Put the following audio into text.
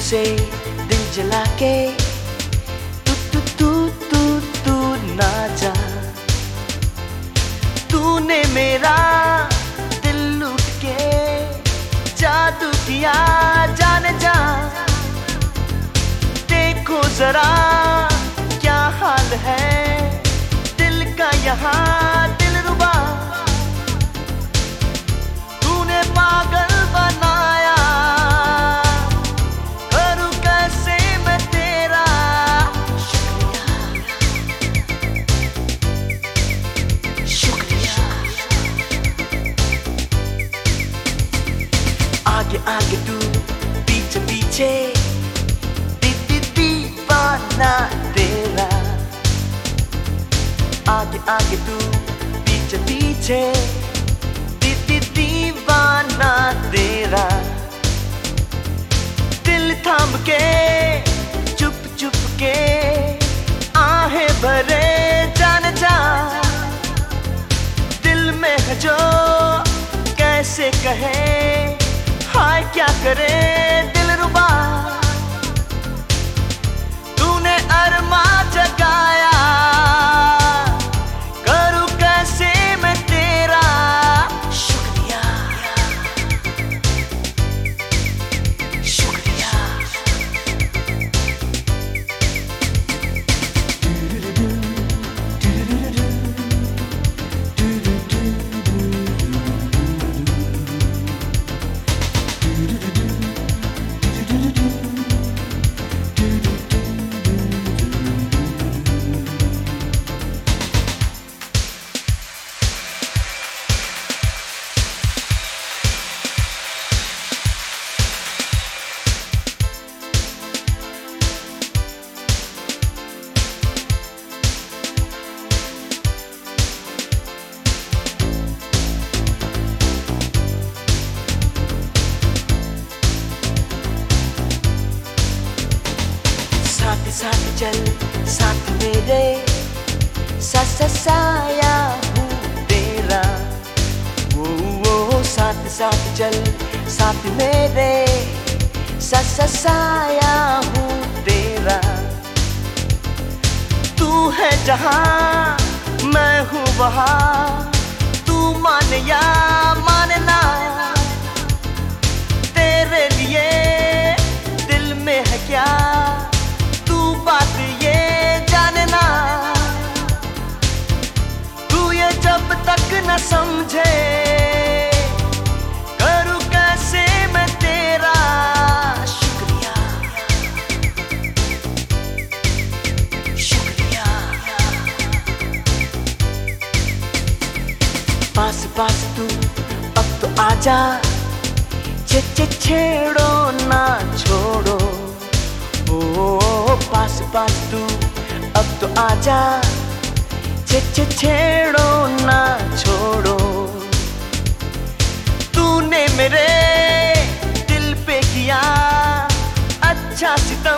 से दिल जला के तू तू तू तू तू ना जा। तूने मेरा दिल लूट के जादू किया जाने जा। देखो जरा क्या हाल है दिल का यहाँ दिलरुबा। तूने पागल बनाया करूँ कैसे मैं तेरा शुक्रिया। आगे आगे तू पीछे पीछे दीवाना तेरा। आगे आगे तू पीछे पीछे दीवाना तेरा। दिल थाम के चुप चुप के आहें भरे जाने जा। दिल में है जो कैसे कहे हाय क्या करे दिलरुबा। तूने अरमा जगाया करूँ कैसे मैं तेरा शुक्रिया शुक्रिया। साथ साथ चल साथ मेरे साया हूँ तेरा। वो साथ साथ चल साथ मेरे साया हूँ तेरा। तू है जहाँ मैं हूँ वहाँ तू माने या माने ना। तेरे लिए दिल में है क्या बात ये जाने ना। तू ये जब तक न समझे करूँ कैसे मैं तेरा शुक्रिया शुक्रिया। पास पास तू अब तो आजा छेड़ो ना छोड़ो। पास पास तू अब तो आजा छेड़ो ना छोड़ो। तूने मेरे दिल पे किया अच्छा सितम